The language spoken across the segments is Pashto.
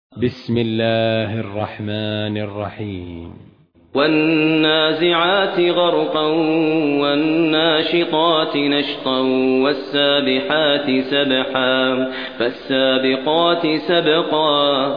بسم الله الرحمن الرحيم والنازعات غرقا والناشطات نشطا والسابحات سبحا فالسابقات سبقا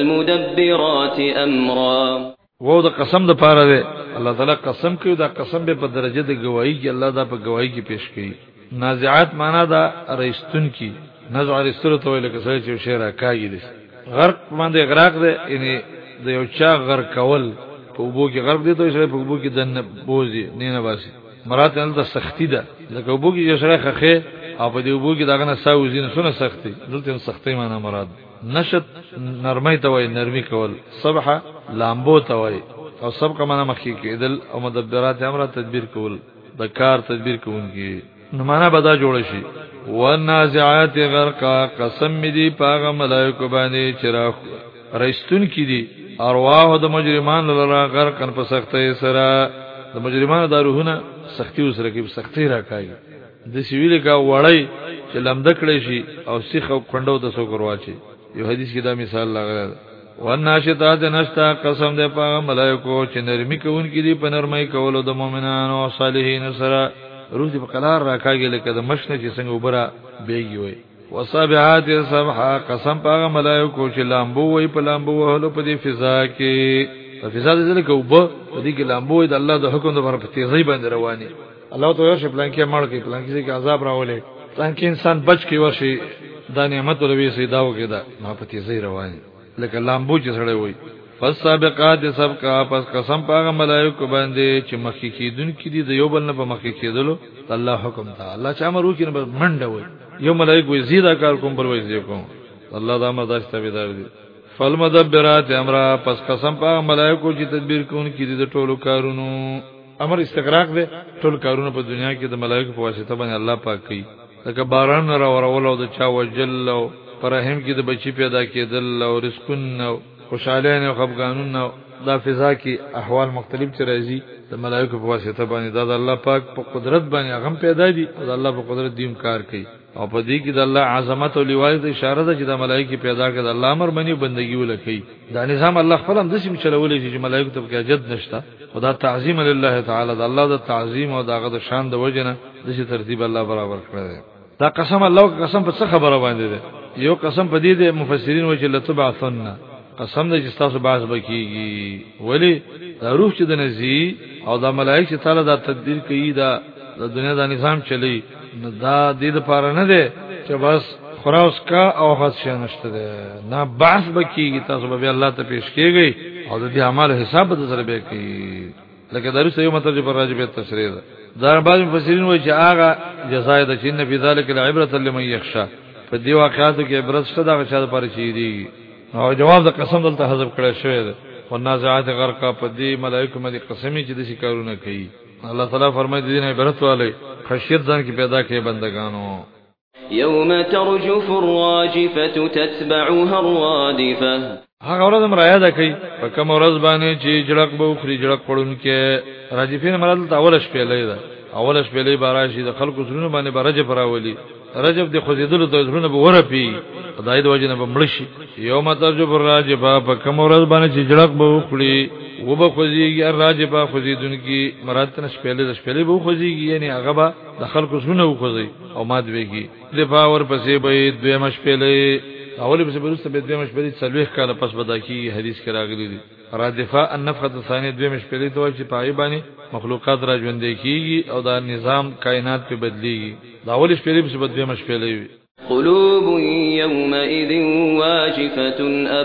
فالمدبرات أمرا. وو دا قسم دا پاره ده الله تعالی قسم کوي دا قسم به په درجه د گواہی کې الله دا په گواہی کې پیش کوي. نازعات معنا دا رئیستون کی نزع رستور ته ویل کسای چې شعر کاږي دي. غرق باندې غرق ده یعنی د یو چا غرق کول په وبو کې غرق دي ته شری په وبو کې دنه بوزي نه باسي مراد نه د سختی ده لکه وبو کې شری خخه او په دې وبو کې داغه نه ساوزي نه سونه سختی دلته سختی معنا مراد نشط نرمۍ ته وای نرمي کول صبح لامبو ته وای او سبق معنا مخکې کېدل او مدبرات امر تدبیر کول د کار تدبیر کوونکی نو معنا بدا جوړ شي. والنازعات غرقا قسم دی پاغه ملائکه باندې چراغ رښتون کی دي ارواح د مجرمان لرا غرقن په سختۍ سره د مجرمان د روحونه سختي سره کې سختي راکایي د سیویل کا وړی چې لمد کړي شي او سیخ او کندو د سو کرواچي یو حدیث کې دا مثال لغره. والناشطات نشتا قسم دی پاغه ملائکه چې نرمي کوونکې دي په نرمۍ کولو د مؤمنانو او صالحین سره روح دی په قلار راکاږي لکه د مشنه چې څنګه وبره بیږي وي. وصابحات سبحا قسم پاغه ملائکه چې لامبو وي په لامبو وهلو په دې فضا کې په فضا دې لکه وب په دې کې لامبو د الله د حکم د پر تیزی باندې رواني الله ته یو شي پلان کې مړ کې پلان کې عذاب راولي پلان کې انسان بچ کې ورشي د نعمت ولوي سیداو کې دا ما په تیزی رواني لکه لامبو چې سره وي. فالسابقات سبقا پس قسم پاغه ملائکه باندې چې مخکې کیدون کې دي د یو بل نه په مخکې کېدلو الله حکم ته الله چې امر وکړي نه منډه وي یو ملائکه وي زیاده کار کوم بل وي زیاده کوم الله دا امر داشته تابعدار دي. فالمدبرات امر پس قسم پاغه ملائکه چې تدبیر کوونکې دي د ټولو کارونو امر استغراق دي ټول کارونه په دنیا کې د ملائکه په واسطه باندې الله پاک کوي لکه باران را ورول او د چا وجل او پرهم کې د بچی پیدا کېدل او رزقون او خوشالین او خفقانون دا فضا کې احوال مختلف چې راځي د ملائکه په واسطه باندې دا د الله پاک په قدرت باندې هغه پیدا دي او د الله په قدرت دیم کار کوي او په دې کې د الله عظمت او لوایت اشاره ده چې د ملائکه پیدا کړي د الله امر باندې بندگی ولکې دا نظام الله خپل هم دسم چلولې چې ملائکه ته کې جد نشته خدا تعظیم لله تعالی د الله د تعظیم او دغه د شان د وجنه د ترتیب الله برابر کړی دا قسم الله قسم په څه خبره باندې ده یو قسم په دې د مفسرین وجه لتبعثن قسم دې چې تاسو باز بکیږي ولی روح چې د نزی او د ملائکه چې تعالی دا تدبیر کوي دا د دنیا د نظام چلی دا دې لپاره نه ده چې بس خراس کا او خاص شنشته ده نه باز بکیږي تاسو به الله ته پیش کیږي او د دې اعمال حساب به سره به کوي لکه درس یو مطلب پر راجبه تشریح ده دا بعض مفسرین وایي چې هغه جزای د چې نبی ذالک العبرۃ لمن یخشى په دې واقعاتو کې عبرت شته دا چې لپاره چي دي او جواب د قسم دلته حذف کړی شوی دی. والنازعات غرقا په دې ملائکه باندې قسمی چې د شکارونه کوي الله تعالی فرمایي دې نه عبرت والے خشیت ځان کې پیدا کړي بندگانو. یوم ترجف الراجفه تتبعها الرادفه هغه ورځ مریا ده کوي په کوم ورځ باندې چې جړق به خوري جړق پړون کې راجفین مراد اول شپه لیدا اول شپه لی باراشي د خلکو زړونو باندې برجه پراولي رجب د خوځیدلو د زړونو به ورپی خدای د وجنه به مړشي. یوم ترجف الراجفه په کوم ورځ باندې چې جړق به خوري و به خوځيږي الراجفه خوځیدونکي مراد تن شپه د شپه به خوځيږي یعنی هغه به د خلکو زړونو خوځي او مات ویږي د باور پسې به دوه مشپله اولی پس برسته به دوه مشپلی څلويخ کاله پس بدا کی حدیث کې راغلی دی. رادفه النفخه الثانیه دوه مشپلی ته چې پای باندې مخلوقات را ژوند کیږي او دا نظام کائنات په بدلیږي دا اولی شپلی پس دوه مشپلی وي. قلوب يومئذ واجفة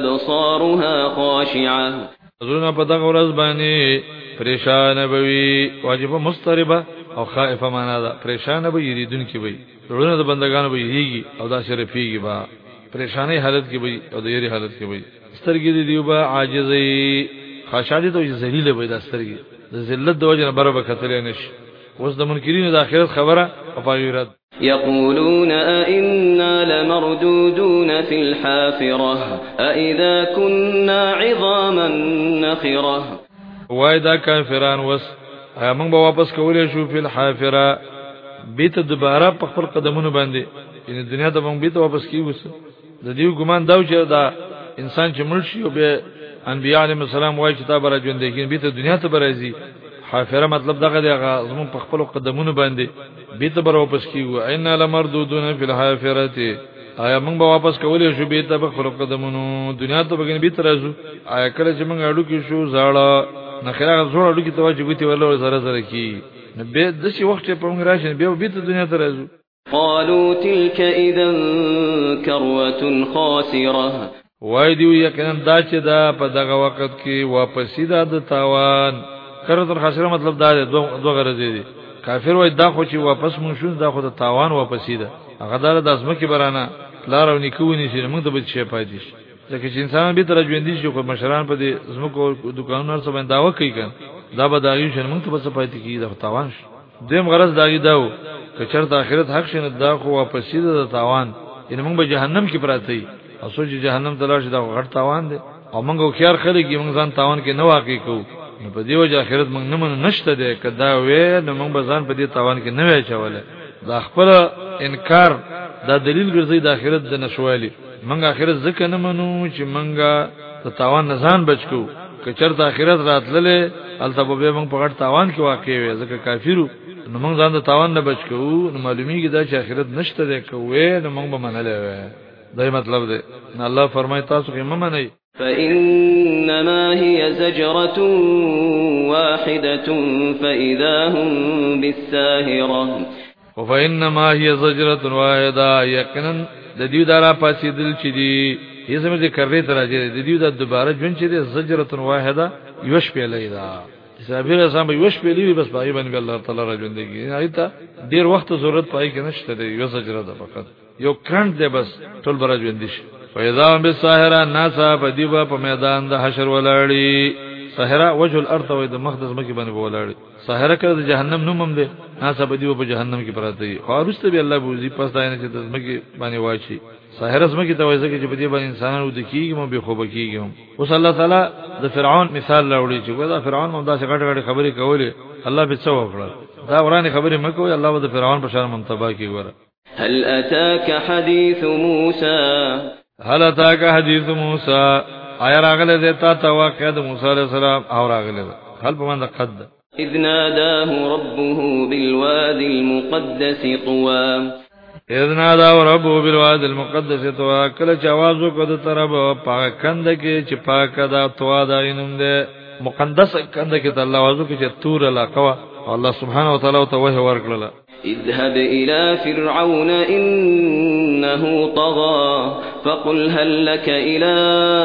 أبصارها خاشعة زړونه په دغه ورځ باندې پریشان بوي واجبه مستربه او خائفه معنا ده پریشان به یریدونکي وي زړونه د بندگانو به یریږي او دا شرفيږي با پریشانی حالت کې وي او د یری حالت کې وي سترګې دی دیوبا عاجزي خاشعه ته ذلیل وي د سترګې د ذلت د وجه نه برابر کتل نشي. اوس د منکرینو د اخرت خبره او پایرت يقولون أئنا لمردودون في الحافرة أئذا كنا عظاما نخرة وایدا کافران وس موږ به واپس کولې شو په الحافره بیت دوباره په خپل قدمونو باندې ان دنیا ته موږ بیت واپس کیږو د دیو ګمان دا چې دا انسان چې مړ شي او به انبیاء علیهم السلام وایي چې تا بر ژوند دي به ته دنیا ته برازي حافره مطلب دغه دی زمون په خپل قدمونو باندې به ته بر واپس کیږو ان لمردودون فی الحافره آیا موږ به واپس کولې شو به ته په خپل قدمونو دنیا ته بګنی به ترازو آیا کله چې موږ اړو کې شو زاړه نخره زوړ اړو کې توجه غوتی ورلو سره سره کی به د شي وخت په موږ راشي به ته دنیا ته رازو قالوا تلك اذا كروه خاسره وای دی یقینا دا چې دا په دغه وخت کې واپسې د تاوان کړه خاصره مطلب دا دوه غرض دي کافر وای دا خو چې واپس مونږ شو دا خو د تاوان واپسې ده هغه دار د ازمکه برانه لار او نیکونی چې موږ ته به شي پاتې شي ځکه چې انسان به تر ژوند دي چې په مشران په دې ازمکو دکانونو سره باندې داوا کوي کنه دا به دایو چې موږ ته به پاتې کیږي د تاوان شي دیم غرض داګي داو که چرته آخرت حق شنه دا خو واپسې د تاوان ان موږ به جهنم کې پراته یو او سوچ جهنم ته لاړ شي دا غټ تاوان دی او موږ خيار خلک موږ ځان تاوان کې نه واقع کوو نو په دې وجه آخرت موږ نه من نشته ده کدا وې نو موږ به ځان په دې تاوان کې نه وای چواله دا خپل انکار دا دلیل ګرځي د آخرت د نشوالي موږ آخرت ځکه نه منو چې موږ د تاوان نه ځان بچو که چرته آخرت راتللې البته به موږ په غټ تاوان کې واقع وي ځکه کافرو نو موږ ځان د تاوان نه بچو نو معلومیږي دا چې آخرت نشته ده کوې نو موږ به منلې وای دا مطلب دی الله فرمایي تاسو کې ممنئ فإنما هي زجرة واحدة فإذا هم بالساهرة وفإنما هي زجرة واحدة یقینا د دې دارا پاسیدل چې دی یې سم دې کړې تر راځي د دې د دوباره جون چې دی زجرة واحدة یوش په لیدا صابر سم یوش په لیدي بس پای باندې الله تعالی را ژوند دی ایته ډیر وخت ضرورت پای کې نشته دی یو زجره ده فقط یو کرنٹ دی بس ټول برا ژوند دي فاذا بالساهره الناس بدیبا په میدان د حشر ولاړی ساهره وجه الارض و د مقدس مکی باندې ولاړی ساهره کړه د جهنم نومم دی ناس بدیبا په جهنم کې پراته دي خارسته به الله بوزي پس داینه چې د مکی باندې واچي ساهره مکی ته وایي چې په دې باندې انسانانو د کیږي مو به خوب کیږي اوس الله تعالی د فرعون مثال راوړي چې دا فرعون مو دا څنګه غټ خبرې کولې الله به څه وکړه دا ورانه خبرې مکو الله د فرعون په شان منتبه کی ګوره هل أتاك حديث موسى آیا راغله دیتا تا واقع د موسی علیہ السلام او راغله هل په من قد إذ ناداه ربه بالوادي المقدس طوى إذ ناداه ربه بالوادي المقدس طوى کله چې आवाज وکړ طرف پاک کند کې چې پاک دا طوا دا انم ده مقدس کند کې الله आवाज وکړي چې تور علاقه الله سبحانه وتعالى ته وحي ورکړه اذهب إلى فرعون إنه طغى فقل هل لك إلى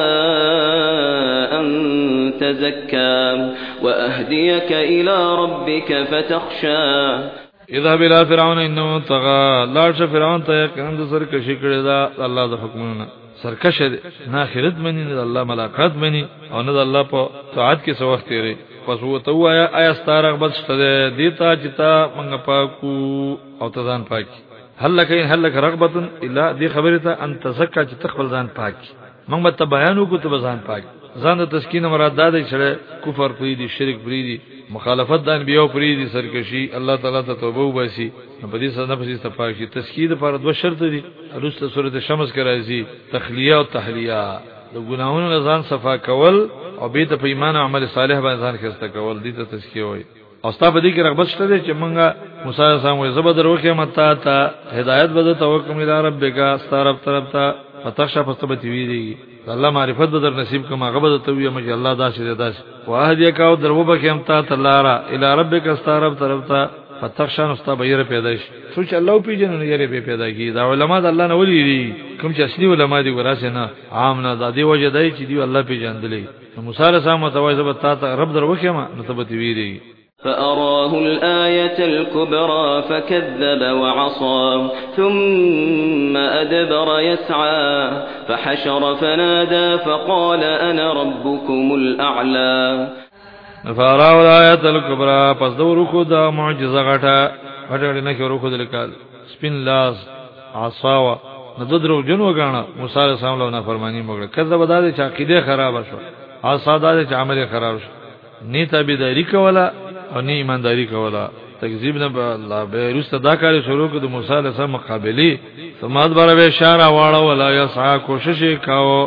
أن تزكى وأهديك إلى ربك فتخشى اذهب الى فرعون انه طغى لاړ فرعون ته یقین د سرکشي کړی دا الله د حکمونه سرکش نه آخرت منی نه الله ملاقات منی او نه الله په طاعت کې سو وخت لري پس وته وایا ستاره رغبت شته دیتا چتا منګ پاکو او تزان پاکي هل لك رغبت الا دي خبرته ان تزکا چې تخبل ځان پاکي موږ ته بیان وکړو ته ځان پاکي ځان د تسکین مراد ده چې کفر پریدي شرک پریدي مخالفت د انبیو پریدي سرکشي الله تعالی ته توبه وباسي په دې سره نفس استفاقي تسکید پر دوه شرط دي رسته سورته شمس کې راځي تخلیه او تحلیه د ګناہوں ځان صفا کول او به د ایمان او عمل صالح باندې ځان خسته کول دي ته تسکیه وي او ستا په دې کې رغبت شته چې مونږه موسی علیه السلام وي زبر وکه متا ته هدایت بده توکل الى ربک استرب طرف ته فتخشى فاستبتی ویری الله معرفت در نصیب کما غبد ته وي مجه الله داش واهدی کا درو بکه امتا تلارا الى ربک استرب طرف ته فتخشى نستا بیر پیدائش سوچ الله پیجن یې به پیدا کی دا علماء الله نه ولي دي کوم چې اصلي علماء دي وراسه نه عام نه د دې وجه دی چې دی الله پیجندلې موسی علیه السلام متوازه بتا ته رب در وکه ما نسبت ویری فأراه الآية الكبرى فكذب وعصى ثم أدبر يسعى فحشر فنادى فقال أنا ربكم الأعلى فأراه الآية الكبرى پس دو رکو دا معجزه غټه نه کې رکو دلکال سپین لاس عصاوا نو درو جن وګاڼه موسی علیہ السلام له فرمانی موږ کذب داده چې عقیده خراب شو عصا داده چې عمل خراب شو نیت بيداری کولا او نه ایمانداری کولا تکذیب نه الله به رسته دا کاری شروع کړ د موسی علیہ السلام مقابله سماد بر به اشاره واړه ولا یسعا کوشش کاو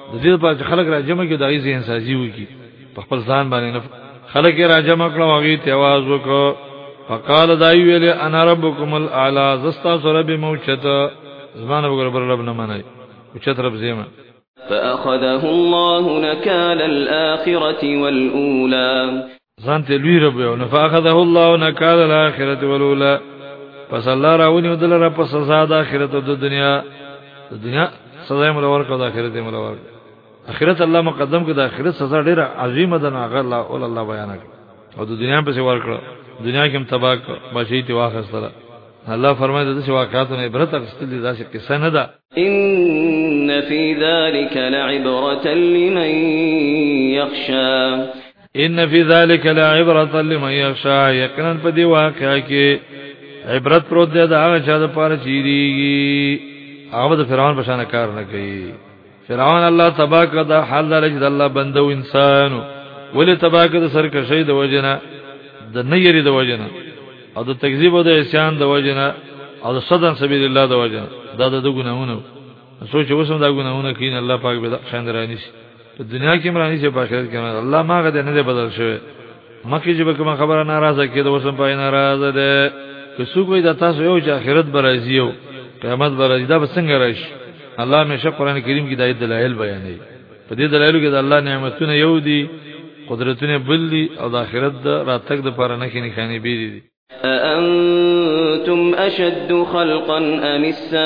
د دې په خلک راجمه کې د ای ذهن سازي وکي په خپل ځان باندې نه خلک راجمه کړه واغې ته आवाज وکړه فقال دای ویل انا ربکم الاعلى زستا سره به موچت زمانه وګړه بر رب نه منای اوچت رب زیمه فاخذه الله نكال الاخره والاولى ځان ته لوی رب یو فاخذه الله نكال الاخره والاولى پس الله راونی ودل را پس سزا د اخرت او د دنیا سزا یې ملور کړه د اخرت یې ملور اخرت الله مقدم کړه د اخرت سزا ډیره عظیمه ده نه غل الله بیان کړ او د دنیا په څیر ورکړه دنیا کې هم تباہ بشي تی واخستله الله فرمایي د څه واقعاتونو عبرت اخستل دي دا څه قصه نه ده ان في ذلك لعبرة لمن يخشى ان في ذلك لعبرة لمن يخشى یقینا په دی واقعا کې عبرت پروت ده دا هغه چا د پاره چیریږي هغه د فرعون په شان کار نه کوي فرعون الله تبارک وتعالى حال درج الله بندو انسان ولې تبارک د سرکشي د وجنه د نيري د وجنه او د تکذیب او د عصيان د وجنه او د صدن سبیل الله د وجنه دا د ګناهونه سوچ وسم دا ګناهونه کین الله پاک به خندرانی شي په دنیا کې مرانی شي په آخرت کې الله ماغه نه دی بدل شوی مکه چې به کوم خبره ناراضه کېده وسم پای ناراضه ده که څوک وي د تاسو یو چې آخرت برازي او قیامت برازي دا به څنګه راشي الله همیشه قران کریم کې د آیت دلایل بیانوي په دې دلایلو کې د الله نعمتونه یو دي قدرتونه بل دي او د آخرت د راتګ د پاره نه کې نخاني بي دي أأنتم أشد خلقا أم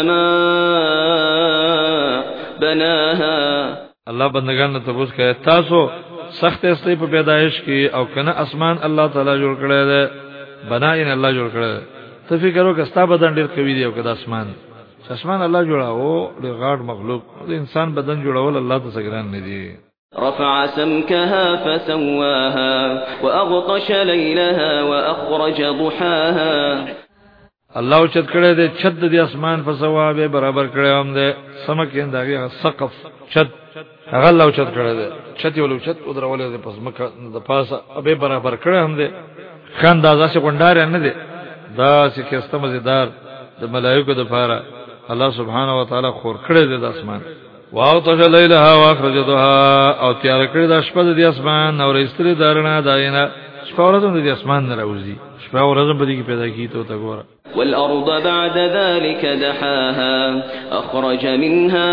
السماء بناها الله بندگان ته تبوس کوي تاسو سخت استې په پیدایش کې او کنه اسمان الله تعالی جوړ کړی دی بناین الله جوړ کړی ته فکر وکړه ستا بدن ډیر قوي دی او کدا اسمان الله جوړاو ډیر غاړ مخلوق د انسان بدن جوړول الله ته څنګه نه دی رفع سمكها فسواها وأغطش ليلها وأخرج ضحاها الله چت کړه دې چت دې اسمان فسوا به برابر کړه هم دې سمک انداغه سقف چت هغه الله چت کړه دې چت یو چت او درولې دې پس مکه د پاسه به برابر کړه هم دې خان دازه څخه ګندار نه دې دا چې کسته مزیدار د ملائکه د پاره الله سبحانه و تعالی خور کړه دې د اسمان واو ته لیلها واخرج ضحاها او تیار کړی د شپه د اسمان او رستری دارنا داینه شپه ورځ د اسمان نه راوځي شپه ورځ په دې کې پیدا کیته ته ګوره والأرض بعد ذلك دحاها أخرج منها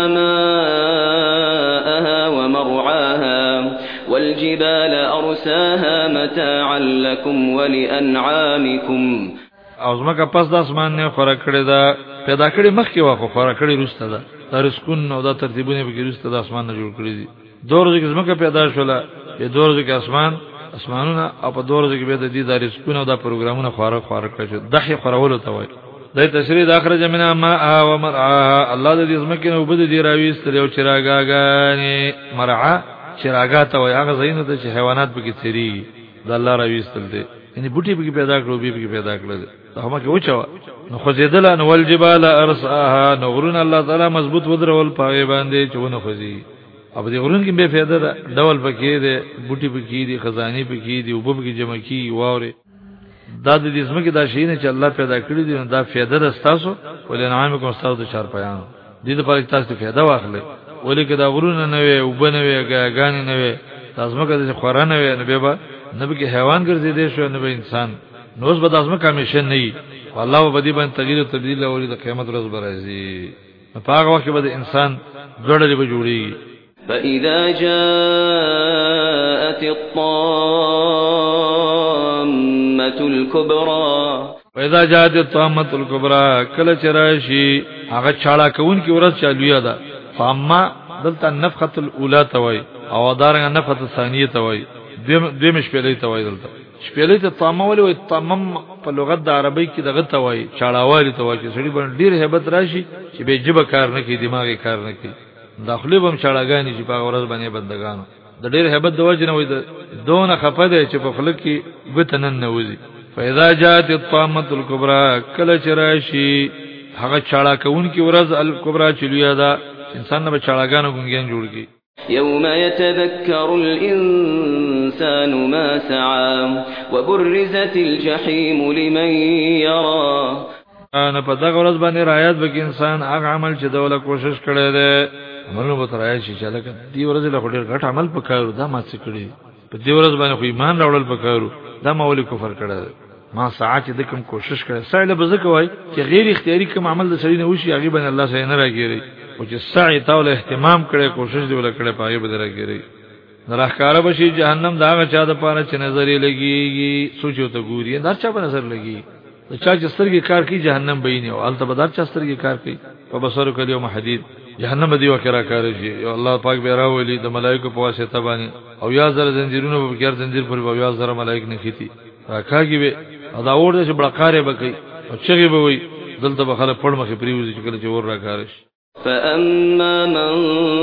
ماءها ومرعاها والجبال أرساها متاعا لكم ولأنعامكم او زمکه پس د اسمان نه خورا کړی دا پیدا کړی مخکې واخو خورا کړی روسته دا رسکون او دا ترتیبونه به روسته د اسمان نه جوړ کړی دي دوه ورځې زمکه پیدا شوله په دوه ورځې کې اسمانونه او په دوه ورځې کې به د دې د رسکون او د پروګرامونو خورا کړی دغه خورولو ته وایي د تشریح د اخرج منها ماء و مرعاها الله د دې زمکه نو بده دی راويستل او چراغاګانی مرعا چراغات او هغه زینو ته چې حیوانات پکې تیری د الله راويستل دي یعنی بوټي پکې پیدا کړو به پکې پیدا کړل هغه کې وچو نو خوځیدل ان والجبال ارساها نغرون الله تعالی مضبوط ودرول پاوی باندې چونه خوځي اب دې غرون کې به فایده ډول پکې دي بوټي پکې دي خزاني پکې دي او په کې جمع کی واوره دا د دې زمکه دا شی نه چې الله پیدا کړی دي دا فایده راستاسو ولې نعام کوم تاسو چار پیان دې د پاره تاسو فایده واخلې ولې کدا غرون نه وي او بنوي غاګان نه وي تاسو مکه د خورانه وي نه به نبی کې حیوان ګرځي دي شو نه به انسان نوز به تاسو مکه همیشه نه وي الله به دې باندې تغییر او تبديل او د قیامت ورځ برازي په هغه وخت به د انسان جوړلې به جوړيږي فإذا جاءت الطامة الكبرى فإذا جاءت الطامة الكبرى کله چرشی هغه چاړه کون کی ورځ چالویا ده فاما دلته نفخه الاولى توي او دارنګ نفخه الثانيه توي دوی مشپلې توي دلته شپلې ته طامه ولې وي طامم په لغت د عربی کې دغه توي چاړهوالي توي چې سړي باندې ډیر hebat راشي چې به جبه کار نه کوي دماغي کار نه کوي داخلي بم چاړهګانی چې په ورځ باندې بندگانو د ډیر hebat د وجه نه وي دونه خفده چې په خلک کې وتنن نه وځي فاذا جاءت الطامه الكبرى کله چرشی هغه چاړه کون کی ورځ الکبرى چلویا دا انسان نه چاړهګانو ګنګین جوړ کی يوم يتذكر الإنسان ما سعى وبرزت الجحيم لمن يرى انا په دغه ورځ باندې رايات به انسان هغه عمل چې دوله کوشش کړی دی عملونه به ترای شي چې لکه دی ورځ له ډېر غټ عمل وکړو دا ما څه کړی په دې ورځ باندې خو ایمان راوړل وکړو دا ما ولې کفر کړل ما ساعت د کوم کوشش کړه سړی به زکه وای چې غیر اختیاري کوم عمل د سړی نه وشي هغه باندې الله سره نه راګيري او چې سعی تاول اهتمام کړي کوشش دی ولکړي پای به راګيري نراخاره بشي جهنم دا چا د پاره چې نظر لګيږي سوچو ته ګوري دا چا په نظر لګي چا چې سترګې کار کوي جهنم بینه او البته بدر چا سترګې کار کوي په بصر کلیو محدید جهنم دی وکړه کار شي او الله پاک به راولي د ملائکه په واسطه باندې او یا زر زنجیرونه په بغیر زنجیر پر او یا زر ملائکه نه خيتي راکاږي به دا اور چې بڑکارې بکې او چغي به وي دلته به خلک پړ مخې پریوزي چې کله چې ور راکارش فأما من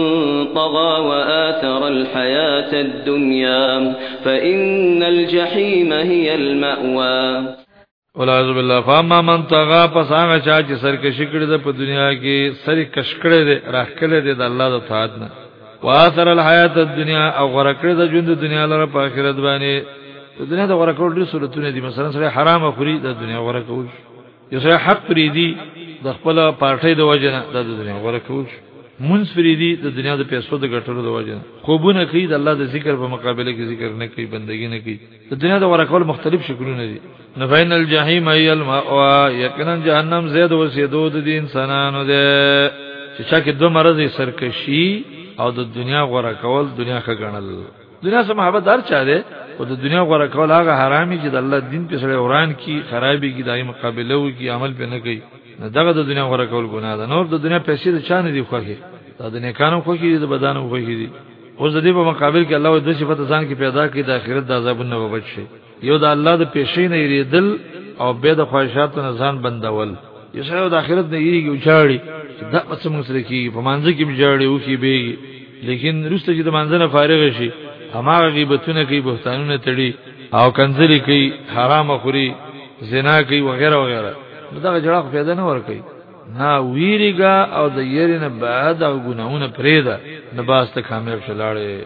طغى وآثر الحياة الدنيا فإن الجحيم هي المأوى والعياذ بالله فاما من طغى پس هغه چا چې سرکشي کړی د په دنیا کې سرکش کړی دی راخکړی دی د الله د طاعت نه واثر الحیات الدنیا او غرکړی د ژوند د دنیا لپاره په آخرت باندې د دنیا د غرکړو ډېر صورتونه دي مثلا سره حرام خوري د دنیا غرکول یو سره حق پریدي د خپل پارټۍ د وجنه د دنیا غرکول مونږ پریدي د دنیا د پیسو د ګټلو د وجنه خوبونه کوي د الله د ذکر په مقابله کې ذکر نه کوي بندګي نه کوي د دنیا د غرکول مختلف شکلونه دي نفین الجحیم ای المأوا یقینا جهنم زید وسیدو د انسانانو ده چې چا کې دوه مرزي سرکشي او د دنیا غره کول دنیا ښه ګڼل دنیا سره محبت دار چا ده او د دنیا غره کول هغه حرامي چې د الله دین په سره وران کی خرابي کی دای مقابله وي کی عمل په نه کوي دغه د دنیا غره کول ګناه ده نور د دنیا پیسې د چا نه دی خوخي د نیکانو خوخي دي د بدانو خوخي دي اوس د دې په مقابل کې الله د صفات ځان کې پیدا کړي د آخرت د عذابونو وبچي یو د الله د پیشې نه یریدل او به د خواهشاتو نه ځان بندول یو څو د آخرت نه یریږي او چاړي دا څه موږ سره کې په مانځ کې بجاړي او کې به لیکن رسته چې د مانځ نه فارغ شي هماغه غیبتونه کوي بهتانونه تړي او کنځلي کوي حرام خوري زنا کوي وغیرہ وغیرہ دا جړه پیدا نه ور کوي نا ویریګا او د یری نه بعد او ګناونه پرېدا نه باسته کامیاب شلاړي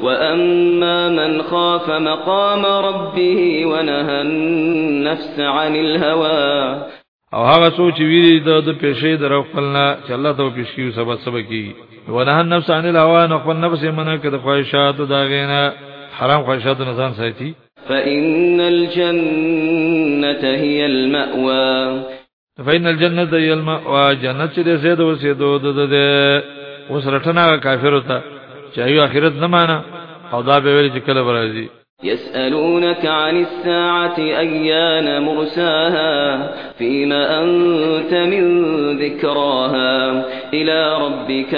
وأما من خاف مقام ربه ونهى النفس عن الهوى او هغه سوچ ویری د پیشې درو خپلنا چې الله ته پیشکیو سبب کی ونهى النفس عن الهوى نو خپل نفس یې منع کړ د خواهشاتو دا غینا حرام خواهشاتو نه ځان ساتي فإن الجنة هي المأوى فإن الجنة هي المأوى جنت چې زید وسیدو د وسرټنا کافر وتا چې ایو اخرت نه معنا او دا به ویل چې کله راځي يسألونك عن الساعة أيان مرساها فيما أنت من ذكراها إلى ربك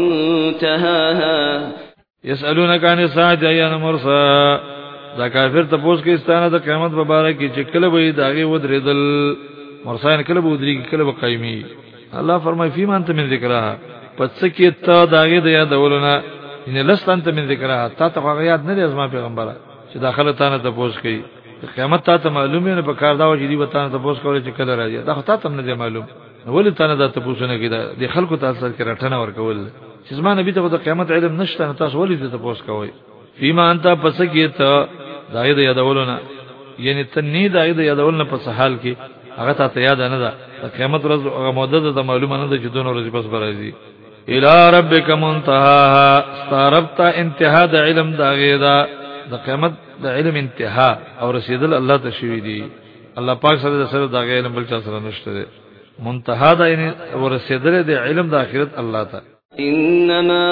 منتهاها يسألونك عن الساعة أيان مرساها دا کافر تاسو کې ستانه د قیامت په اړه کې چې کله به داغه ودرېدل مرسان کله به ودرېږي کله به قایمي الله فرمایي فيما أنت من ذكراها پس کې ته داغه د یادولونه ان لست انت من ذکرها تا ته یاد نه دی ازما پیغمبره چې داخله تانه ته پوښ کوي قیامت ته معلومه نه په کار دا و چې دی وتانه ته پوښ کوي چې کله راځي دا خو ته نه دی معلوم ولې تانه دا ته پوښتنه کیدا د خلکو تاسو کې راټنه ورکول چې زما نبی ته د قیامت علم نشته تاسو ولې ته پوښ کوي فيما انت پس کې ته دای د یادولونه یعنی تنی دای د یادولونه په حال کې هغه ته یاد نه ده قیامت ورځ هغه مدته ته معلومه نه ده چې دونه ورځې پس راځي الى ربک منتهاها استربت انتها د علم دا غیدا د قیامت د علم انتها او رسیدل الله ته شوی دی الله پاک سره د سره دا علم بل چا سره نشته دی منتها د یعنی ورسیدل د علم د اخرت الله ته انما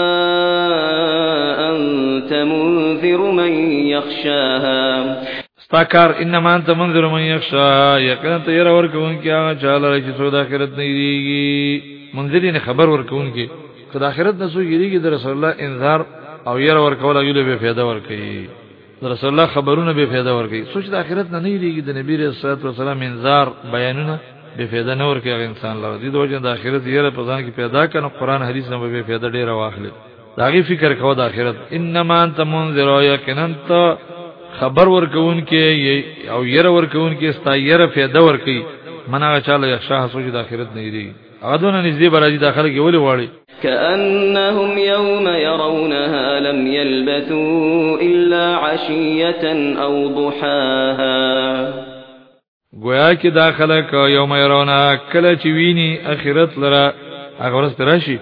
انت منذر من يخشاها استاکار انما انت منذر من يخشاها یقینا ته ير ورکون کیا چاله چې سود اخرت نه دیږي منذرین خبر ورکون کې کله اخرت نسو یریږي د رسول الله انذار او ير ورکول یو به فایده ورکړي د رسول الله خبرونه به فایده ورکړي سوچ د اخرت نه یریږي د نبی رسول الله صلی الله علیه وسلم انذار بیانونه به فایده نه ورکړي انسان لاره دي د وجه د اخرت یره په ځان کې پیدا کنه قران حدیث نه به فایده ډیره واخلي داغي فکر کوو د اخرت انما انت منذر یقینا انت خبر ورکون کې او ير ورکون کې استایره فایده ورکړي منغه چاله یخشا سوچ د اخرت نه یریږي اغدون نزدې برازي داخله کې ولي واړي كأنهم يوم يرونها لم يلبثوا إلا عشية أو ضحاها گویا کې داخله کو یوم يرونها کله چې ویني اخرت لره هغه ورځ راشي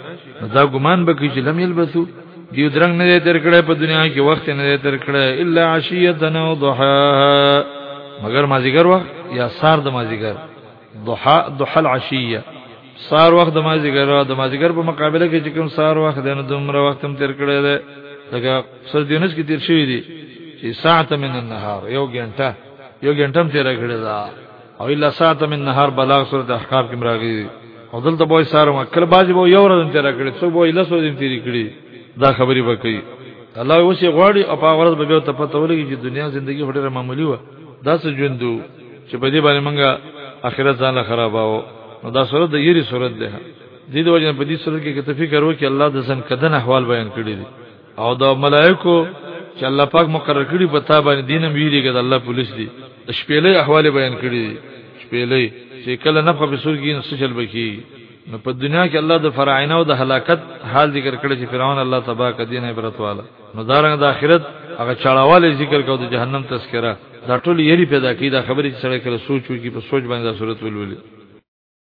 دا ګمان بکی چې لم یلبثو دیو درنګ نه تر کړه په دنیا کې وخت نه تر کړه الا عشیه او ضحا مگر مازیګر وخت یا سار د مازیګر ضحا العشیه سار وخت د مازیګر په مقابله کې چې کوم سار وخت د دومره وخت هم تر کړه ده لکه سردیونس کې تیر شوی دی چې ساعت من النهار یو غنټه هم تیر کړه ده او الا ساعت من النهار بلاغ سورۃ احقاف کې مراغي او دلته به سار کله بازي به یو ورځ تیر کړه څو به الا سورې تیر کړي دا خبرې وکړي الله اوسې غواړي او په ورځ به ته پته ولګي چې دنیا ژوندۍ ډېره معمولی و دا څه ژوندو چې په دې باندې منګه اخرت ځان خراباو نو دا صورت د یری صورت ده دې د وجه په دې صورت کې کته فکر وکړي الله د ځن کدن احوال بیان کړی دي او د ملائکو چې الله پاک مقرر کړی په تا باندې دینم ویریږي د الله پولیس دي د شپېلې احوال بیان کړی دي شپېلې چې کله نفخه په سور کې نو چل بکی نو په دنیا کې الله د فرعون او د هلاکت حال ذکر کړی چې فرعون الله تبا کدین عبرت والا نو دارنګ د آخرت هغه چاړهواله ذکر کو د جهنم تذکرہ دا ټول یری پیدا کی دا خبرې چې سره کله سوچ وکي په سوچ باندې دا صورت ولولي